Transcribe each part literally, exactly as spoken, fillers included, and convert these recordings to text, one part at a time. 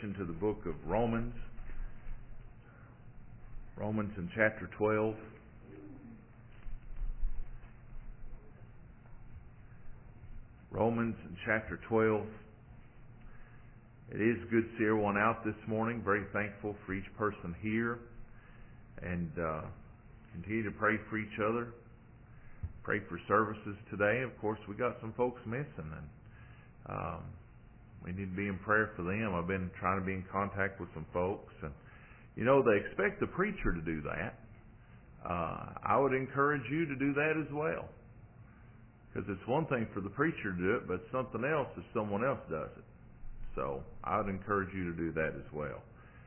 attention to the book of Romans. Romans in chapter twelve. Romans in chapter twelve. It is good to see everyone out this morning. Very thankful for each person here. And uh, continue to pray for each other. Pray for services today. Of course, we got some folks missing, and um, we need to be in prayer for them. I've been trying to be in contact with some folks, and you know, they expect the preacher to do that. Uh, I would encourage you to do that as well, because it's one thing for the preacher to do it, but something else if someone else does it. So I would encourage you to do that as well.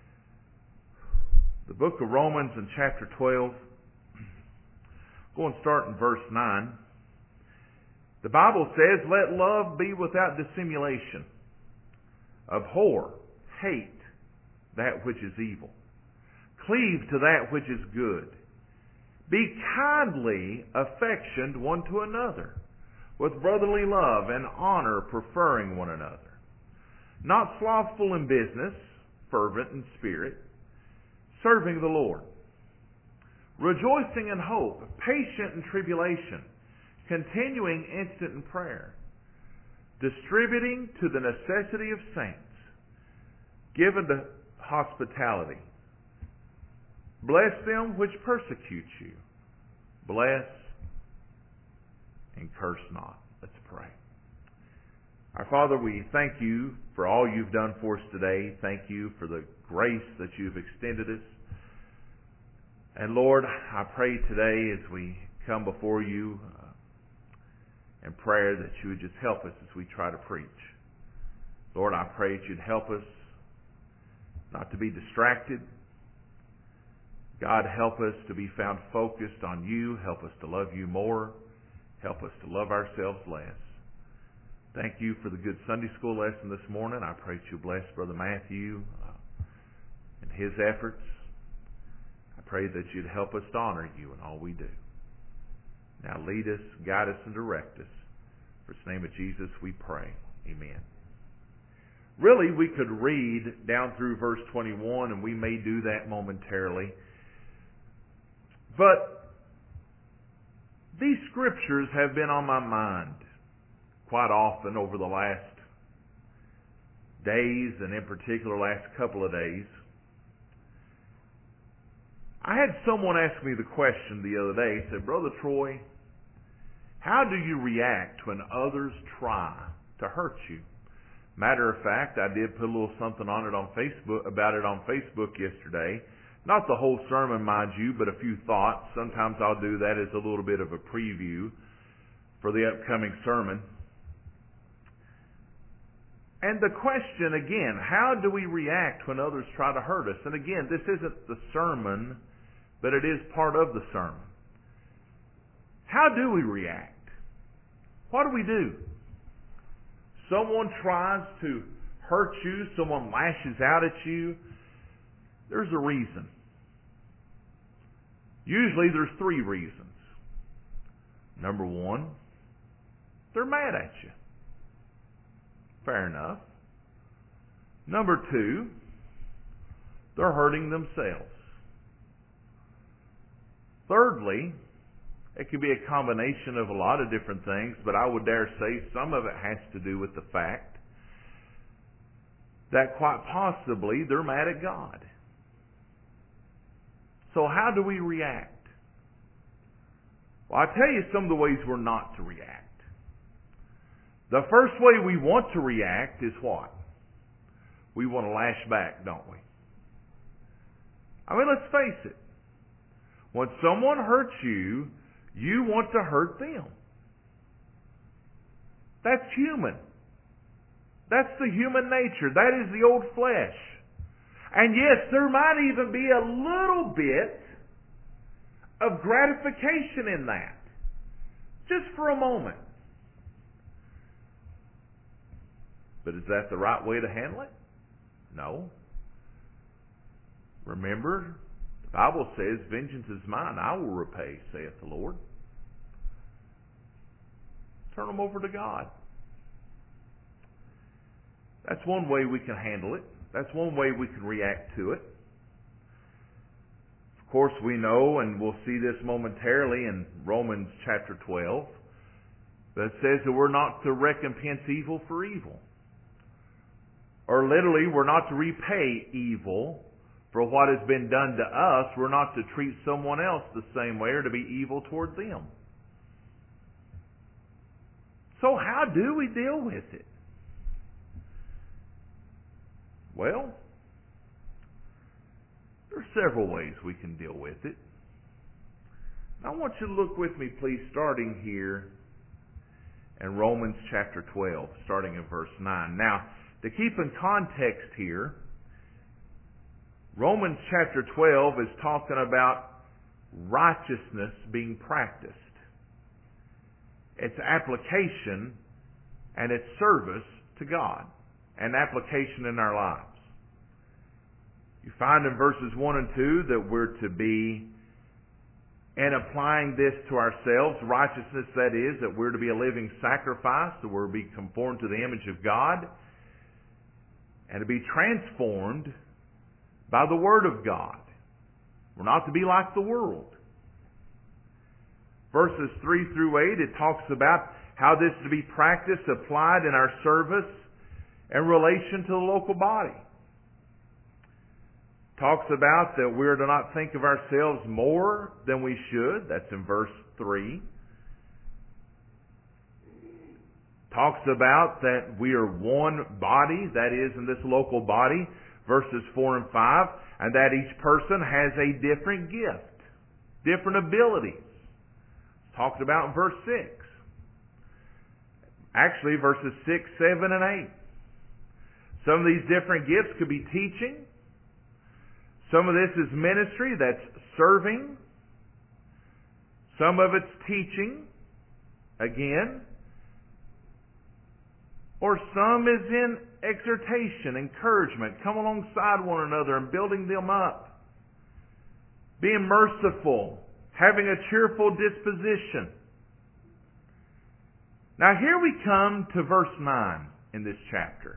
The book of Romans in chapter twelve. Go and start in verse nine. The Bible says, "Let love be without dissimulation. Abhor, hate that which is evil. Cleave to that which is good. Be kindly affectioned one to another, with brotherly love and honor, preferring one another. Not slothful in business, fervent in spirit, serving the Lord. Rejoicing in hope, patient in tribulation, continuing instant in prayer, distributing to the necessity of saints, given to hospitality. Bless them which persecute you. Bless and curse not." Let's pray. Our Father, we thank you for all you've done for us today. Thank you for the grace that you've extended us. And Lord, I pray today as we come before you uh, in prayer that you would just help us as we try to preach. Lord, I pray that you'd help us not to be distracted. God, help us to be found focused on you. Help us to love you more. Help us to love ourselves less. Thank you for the good Sunday school lesson this morning. I pray that you bless Brother Matthew uh, and his efforts. I pray that you'd help us to honor you in all we do. Now lead us, guide us, and direct us. For the name of Jesus we pray. Amen. Really, we could read down through verse twenty-one, and we may do that momentarily. But these scriptures have been on my mind quite often over the last days, and in particular last couple of days. I had someone ask me the question the other day. He said, "Brother Troy, how do you react when others try to hurt you?" Matter of fact, I did put a little something on it on Facebook about it on Facebook yesterday. Not the whole sermon, mind you, but a few thoughts. Sometimes I'll do that as a little bit of a preview for the upcoming sermon. And the question again, how do we react when others try to hurt us? And again, this isn't the sermon, but it is part of the sermon. How do we react? What do we do? Someone tries to hurt you, someone lashes out at you. There's a reason. Usually there's three reasons. Number one, they're mad at you. Fair enough. Number two, they're hurting themselves. Thirdly, it could be a combination of a lot of different things, but I would dare say some of it has to do with the fact that quite possibly they're mad at God. So how do we react? Well, I'll tell you some of the ways we're not to react. The first way we want to react is what? We want to lash back, don't we? I mean, let's face it. When someone hurts you, you want to hurt them. That's human. That's the human nature. That is the old flesh. And yes, there might even be a little bit of gratification in that. Just for a moment. But is that the right way to handle it? No. Remember, the Bible says, "Vengeance is mine, I will repay, saith the Lord." Turn them over to God. That's one way we can handle it. That's one way we can react to it. Of course, we know, and we'll see this momentarily in Romans chapter twelve, that says that we're not to recompense evil for evil. Or literally, we're not to repay evil for what has been done to us. We're not to treat someone else the same way or to be evil toward them. So how do we deal with it? Well, there are several ways we can deal with it. I want you to look with me, please, starting here in Romans chapter twelve, starting in verse nine. Now, to keep in context here, Romans chapter twelve is talking about righteousness being practiced. Its application and its service to God, and application in our lives. You find in verses one and two that we're to be, in applying this to ourselves, righteousness that is, that we're to be a living sacrifice, that we're to be conformed to the image of God, and to be transformed by the Word of God. We're not to be like the world. Verses three through eight, it talks about how this is to be practiced, applied in our service in relation to the local body. Talks about that we're to not think of ourselves more than we should. That's in verse three. Talks about that we are one body, that is, in this local body, verses four and five, and that each person has a different gift, different abilities. Talked about in verse six. Actually, verses six, seven, and eight. Some of these different gifts could be teaching. Some of this is ministry, that's serving. Some of it's teaching, again. Or some is in exhortation, encouragement, come alongside one another and building them up. Being merciful, having a cheerful disposition. Now here we come to verse nine in this chapter.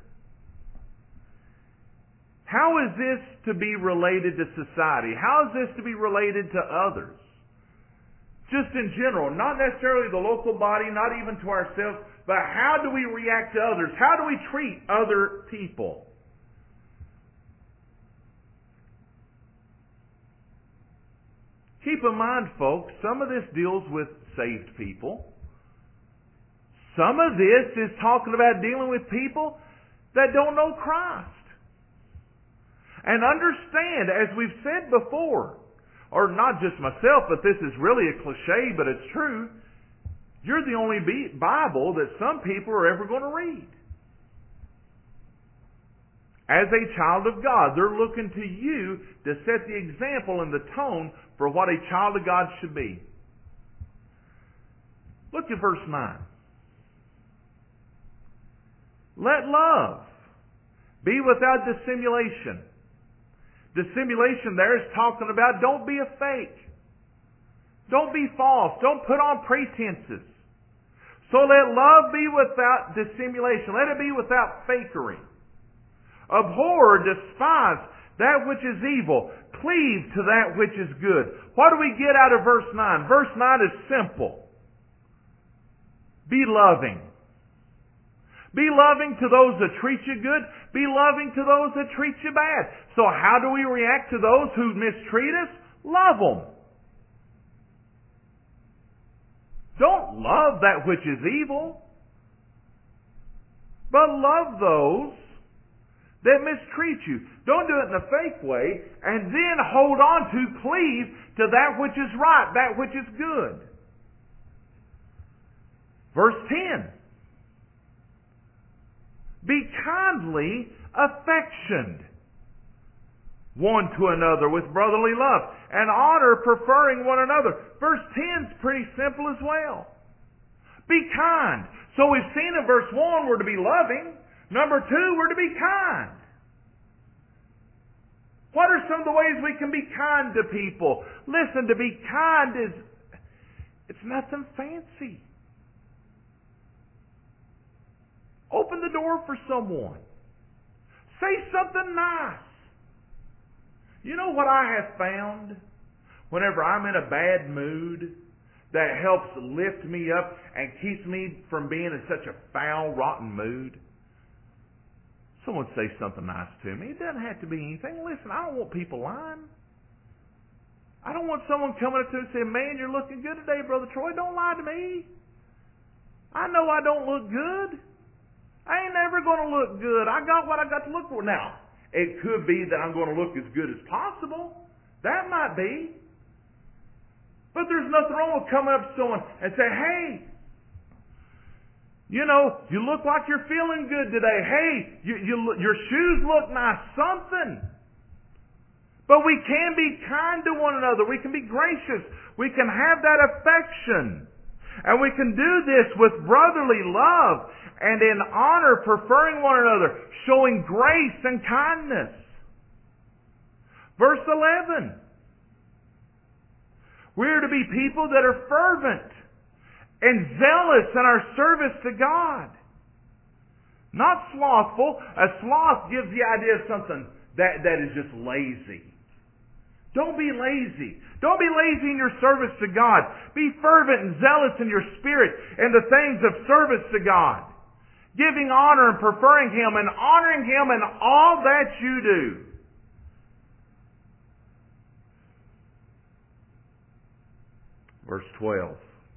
How is this to be related to society? How is this to be related to others? Just in general, not necessarily the local body, not even to ourselves, but how do we react to others? How do we treat other people? Keep in mind, folks, some of this deals with saved people. Some of this is talking about dealing with people that don't know Christ. And understand, as we've said before, or not just myself, but this is really a cliche, but it's true, you're the only Bible that some people are ever going to read. As a child of God, they're looking to you to set the example and the tone for what a child of God should be. Look at verse nine. Let love be without dissimulation. Dissimulation there is talking about don't be a fake. Don't be false. Don't put on pretenses. So let love be without dissimulation. Let it be without fakery. Abhor, despise that which is evil. Cleave to that which is good. What do we get out of verse nine? Verse nine is simple. Be loving. Be loving to those that treat you good. Be loving to those that treat you bad. So how do we react to those who mistreat us? Love them. Don't love that which is evil, but love those that mistreat you. Don't do it in a fake way, and then hold on to, cleave to that which is right, that which is good. Verse ten. Be kindly affectioned one to another with brotherly love, and honor, preferring one another. Verse ten is pretty simple as well. Be kind. So we've seen in verse one we're to be loving. Number two, we're to be kind. What are some of the ways we can be kind to people? Listen, to be kind is, it's nothing fancy. Open the door for someone. Say something nice. You know what I have found? Whenever I'm in a bad mood, that helps lift me up and keeps me from being in such a foul, rotten mood. Someone say something nice to me. It doesn't have to be anything. Listen, I don't want people lying. I don't want someone coming up to me and saying, man, you're looking good today, Brother Troy. Don't lie to me. I know I don't look good. I ain't never going to look good. I got what I got to look for. Now, it could be that I'm going to look as good as possible. That might be. But there's nothing wrong with coming up to someone and say, hey, you know, you look like you're feeling good today. Hey, you, you, your shoes look nice. Something. But we can be kind to one another. We can be gracious. We can have that affection. And we can do this with brotherly love and in honor, preferring one another, showing grace and kindness. Verse eleven. We're to be people that are fervent and zealous in our service to God. Not slothful. A sloth gives the idea of something that, that is just lazy. Don't be lazy. Don't be lazy in your service to God. Be fervent and zealous in your spirit and the things of service to God. Giving honor and preferring Him and honoring Him in all that you do. Verse twelve.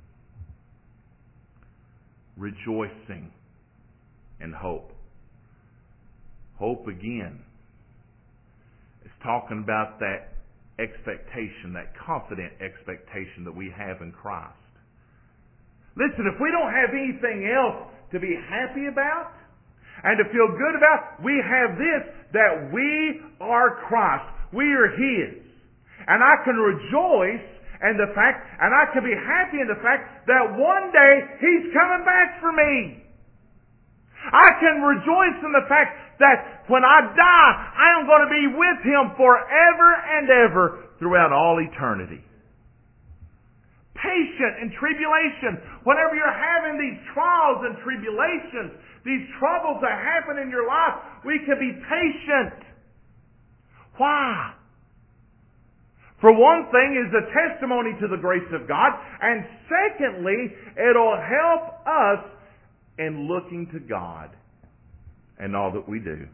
Rejoicing in hope. Hope again is talking about that expectation, that confident expectation that we have in Christ. Listen, if we don't have anything else to be happy about and to feel good about, we have this, that we are Christ. We are His. And I can rejoice in the fact, and I can be happy in the fact that one day He's coming back for me. I can rejoice in the fact that when I die, I am going to be with Him forever and ever throughout all eternity. Patient in tribulation. Whenever you're having these trials and tribulations, these troubles that happen in your life, we can be patient. Why? For one thing, is a testimony to the grace of God. And secondly, it'll help us in looking to God and all that we do.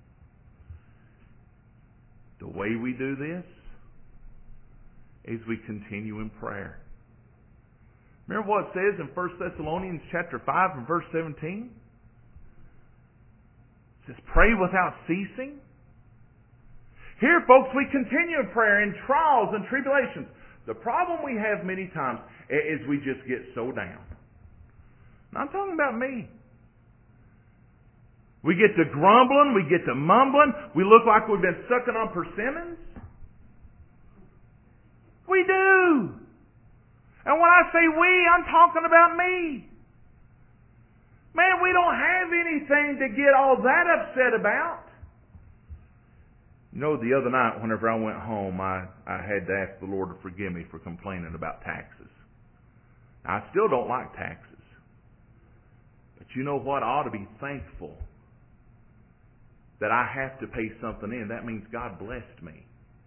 The way we do this is we continue in prayer. Remember what it says in First Thessalonians chapter five and verse seventeen? It says, pray without ceasing. Here, folks, we continue in prayer in trials and tribulations. The problem we have many times is we just get so down. Now, I'm talking about me. We get to grumbling, we get to mumbling, we look like we've been sucking on persimmons. We do. And when I say we, I'm talking about me. Man, we don't have anything to get all that upset about. You know, the other night, whenever I went home, I, I had to ask the Lord to forgive me for complaining about taxes. Now, I still don't like taxes. But you know what? I ought to be thankful that I have to pay something in. That means God blessed me.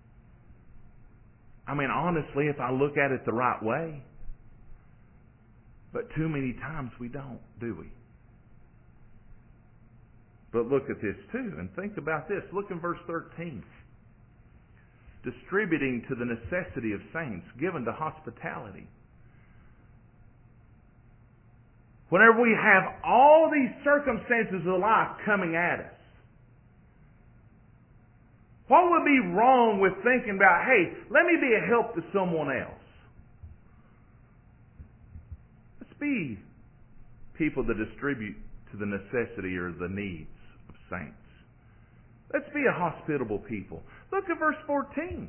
I mean, honestly, if I look at it the right way. But too many times we don't, do we? But look at this too, and think about this. Look in verse thirteen. Distributing to the necessity of saints, given to hospitality. Whenever we have all these circumstances of life coming at us, what would be wrong with thinking about, hey, let me be a help to someone else? Let's be people that distribute to the necessity or the needs of saints. Let's be a hospitable people. Look at verse fourteen.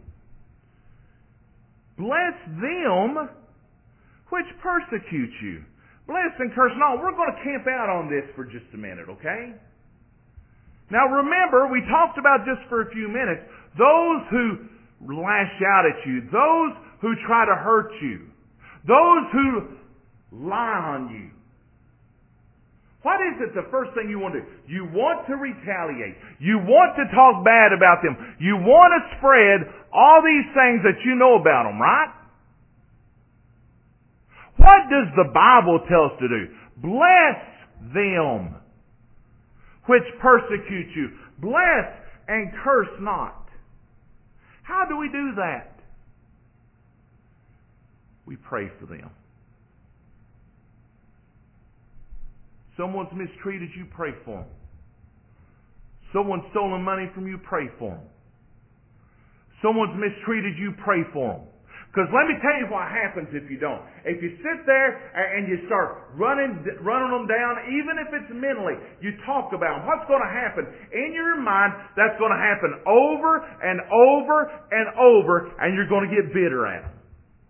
Bless them which persecute you. Bless and curse not. We're going to camp out on this for just a minute, okay? Now remember, we talked about just for a few minutes, those who lash out at you, those who try to hurt you, those who lie on you. What is it the first thing you want to do? You want to retaliate. You want to talk bad about them. You want to spread all these things that you know about them, right? What does the Bible tell us to do? Bless them which persecute you. Bless and curse not. How do we do that? We pray for them. Someone's mistreated you, pray for them. Someone's stolen money from you, pray for them. Someone's mistreated you, pray for them. Because let me tell you what happens if you don't. If you sit there and you start running running them down, even if it's mentally, you talk about them, what's going to happen? In your mind, that's going to happen over and over and over, and you're going to get bitter at them.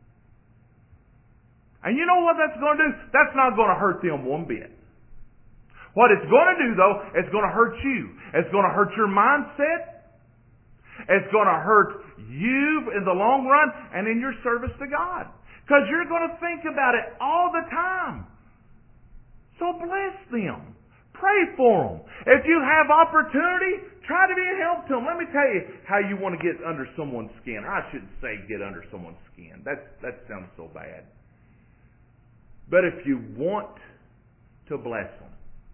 And you know what that's going to do? That's not going to hurt them one bit. What it's going to do, though, it's going to hurt you. It's going to hurt your mindset. It's going to hurt you in the long run and in your service to God. Because you're going to think about it all the time. So bless them. Pray for them. If you have opportunity, try to be a help to them. Let me tell you how you want to get under someone's skin. I shouldn't say get under someone's skin. That's, that sounds so bad. But if you want to bless them,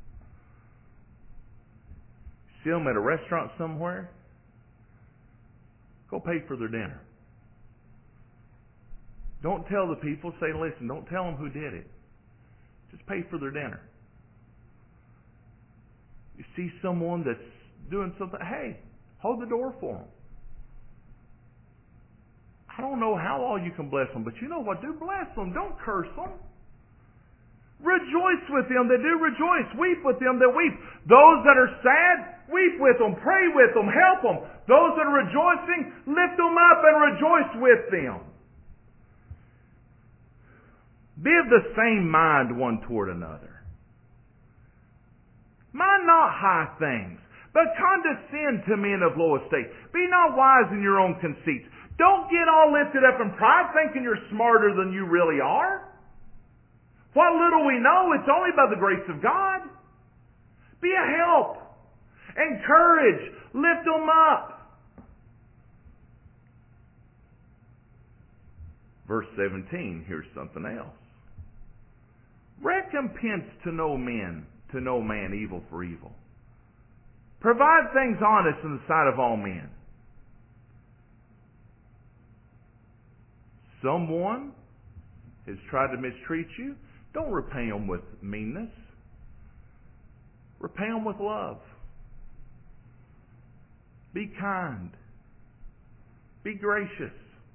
see them at a restaurant somewhere, go pay for their dinner. Don't tell the people, say, listen, don't tell them who did it. Just pay for their dinner. You see someone that's doing something, hey, hold the door for them. I don't know how all you can bless them, but you know what? Do bless them. Don't curse them. Rejoice with them that do rejoice. Weep with them that weep. Those that are sad, weep with them. Pray with them. Help them. Those that are rejoicing, lift them up and rejoice with them. Be of the same mind one toward another. Mind not high things, but condescend to men of low estate. Be not wise in your own conceits. Don't get all lifted up in pride thinking you're smarter than you really are. What little we know, it's only by the grace of God. Be a help. Encourage. Lift them up. Verse seventeen, here's something else. Recompense to no man, to no man evil for evil. Provide things honest in the sight of all men. Someone has tried to mistreat you. Don't repay them with meanness. Repay them with love. Be kind. Be gracious.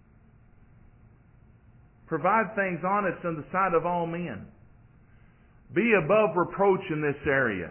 Provide things honest in the sight of all men. Be above reproach in this area.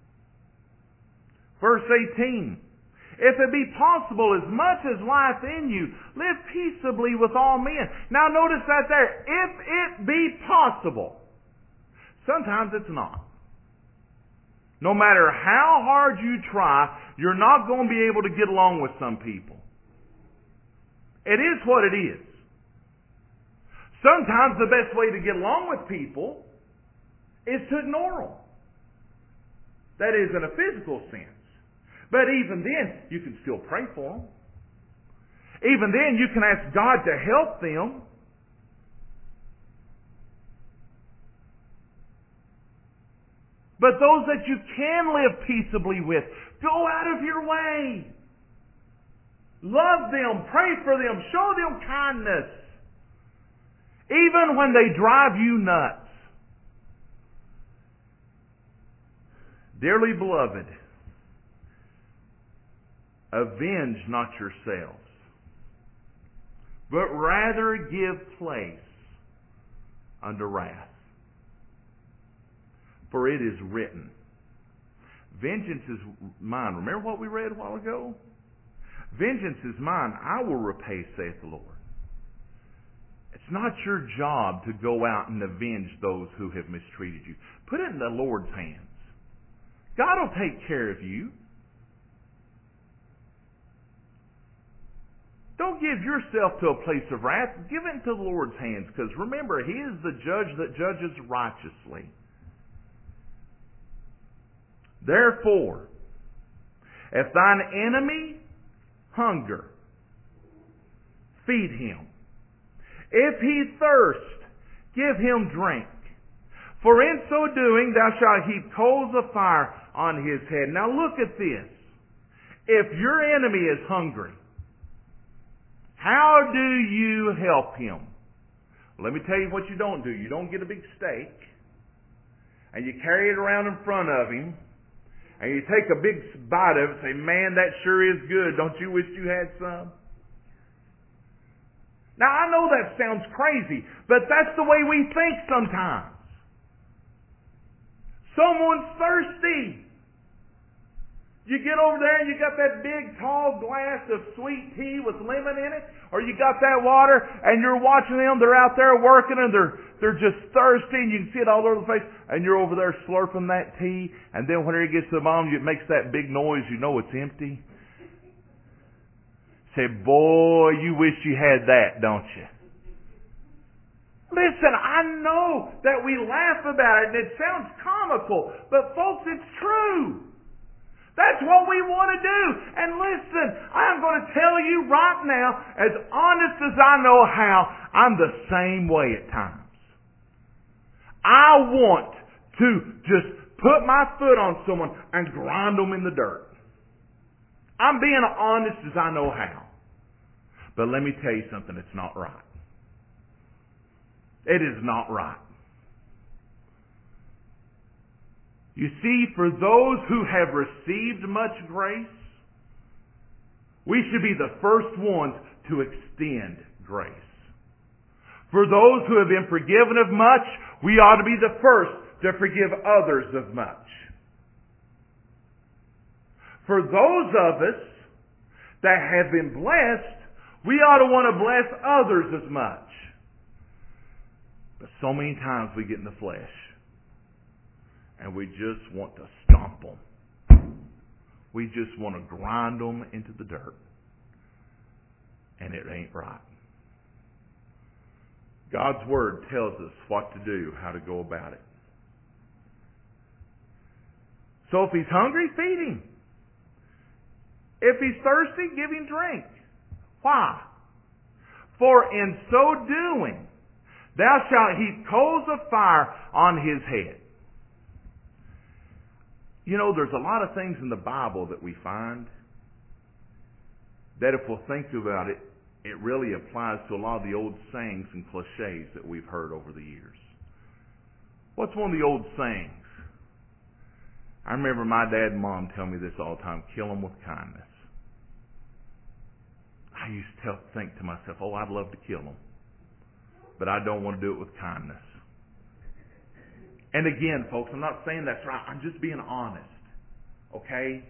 Verse eighteen. If it be possible, as much as lieth in you, live peaceably with all men. Now notice that there. If it be possible. Sometimes it's not. No matter how hard you try, you're not going to be able to get along with some people. It is what it is. Sometimes the best way to get along with people is to ignore them. That is in a physical sense. But even then, you can still pray for them. Even then, you can ask God to help them. But those that you can live peaceably with, go out of your way. Love them, pray for them, show them kindness. Even when they drive you nuts. Dearly beloved, avenge not yourselves, but rather give place unto wrath. For it is written, vengeance is mine. Remember what we read a while ago? Vengeance is mine, I will repay, saith the Lord. It's not your job to go out and avenge those who have mistreated you. Put it in the Lord's hands. God will take care of you. Don't give yourself to a place of wrath. Give it into the Lord's hands, because remember, He is the judge that judges righteously. Therefore, if thine enemy hunger, feed him. If he thirst, give him drink. For in so doing thou shalt heap coals of fire on his head. Now look at this. If your enemy is hungry, how do you help him? Let me tell you what you don't do. You don't get a big steak and you carry it around in front of him and you take a big bite of it and say, man, that sure is good. Don't you wish you had some? Now, I know that sounds crazy, but that's the way we think sometimes. Someone's thirsty. You get over there and you got that big tall glass of sweet tea with lemon in it, or you got that water and you're watching them, they're out there working and they're they're just thirsty and you can see it all over the face, and you're over there slurping that tea, and then whenever it gets to the bottom it makes that big noise, you know it's empty. Say, boy, you wish you had that, don't you? Listen, I know that we laugh about it and it sounds comical, but folks, it's true. That's what we want to do. And listen, I'm going to tell you right now, as honest as I know how, I'm the same way at times. I want to just put my foot on someone and grind them in the dirt. I'm being honest as I know how. But let me tell you something, it's not right. It is not right. You see, for those who have received much grace, we should be the first ones to extend grace. For those who have been forgiven of much, we ought to be the first to forgive others of much. For those of us that have been blessed, we ought to want to bless others as much. But so many times we get in the flesh and we just want to stomp them. We just want to grind them into the dirt. And it ain't right. God's Word tells us what to do, how to go about it. So if he's hungry, feed him. If he's thirsty, give him drink. Why? For in so doing, thou shalt heap coals of fire on his head. You know, there's a lot of things in the Bible that we find that if we'll think about it, it really applies to a lot of the old sayings and cliches that we've heard over the years. What's one of the old sayings? I remember my dad and mom tell me this all the time, kill them with kindness. I used to tell, think to myself, oh, I'd love to kill them. But I don't want to do it with kindness. And again, folks, I'm not saying that's right. I'm just being honest. Okay?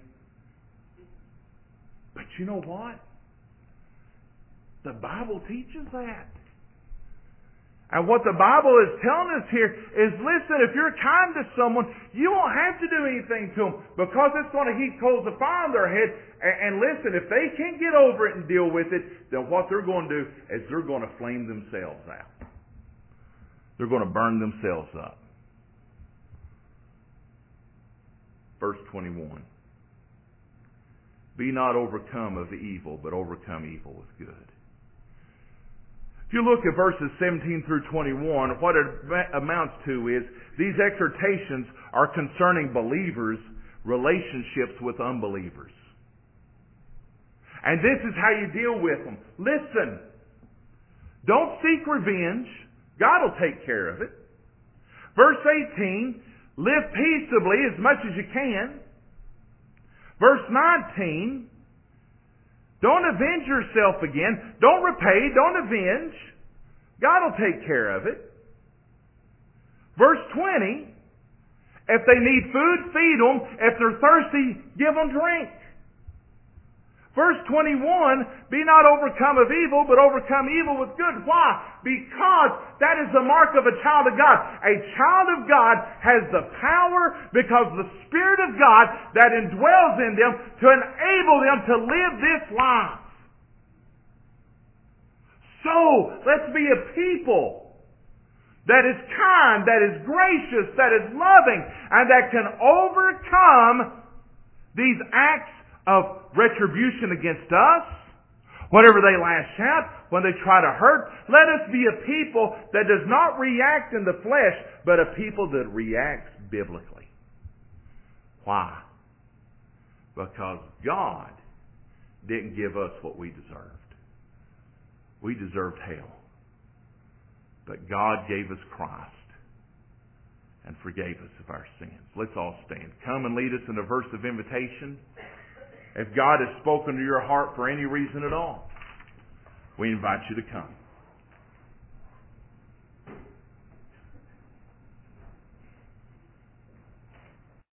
But you know what? The Bible teaches that. And what the Bible is telling us here is, listen, if you're kind to someone, you won't have to do anything to them because it's going to heap coals of fire on their head. And, and listen, if they can't get over it and deal with it, then what they're going to do is they're going to flame themselves out. They're going to burn themselves up. Verse twenty-one. Be not overcome of evil, but overcome evil with good. If you look at verses seventeen through twenty-one, what it amounts to is these exhortations are concerning believers' relationships with unbelievers. And this is how you deal with them. Listen, don't seek revenge. God will take care of it. Verse eighteen, live peaceably as much as you can. Verse nineteen, don't avenge yourself again. Don't repay. Don't avenge. God will take care of it. Verse twenty, if they need food, feed them. If they're thirsty, give them drink. Verse twenty-one, be not overcome of evil, but overcome evil with good. Why? Because that is the mark of a child of God. A child of God has the power, because the Spirit of God that indwells in them, to enable them to live this life. So, let's be a people that is kind, that is gracious, that is loving, and that can overcome these acts of retribution against us. Whenever they lash out, when they try to hurt, let us be a people that does not react in the flesh, but a people that reacts biblically. Why? Because God didn't give us what we deserved. We deserved hell. But God gave us Christ and forgave us of our sins. Let's all stand. Come and lead us in a verse of invitation. If God has spoken to your heart for any reason at all, we invite you to come.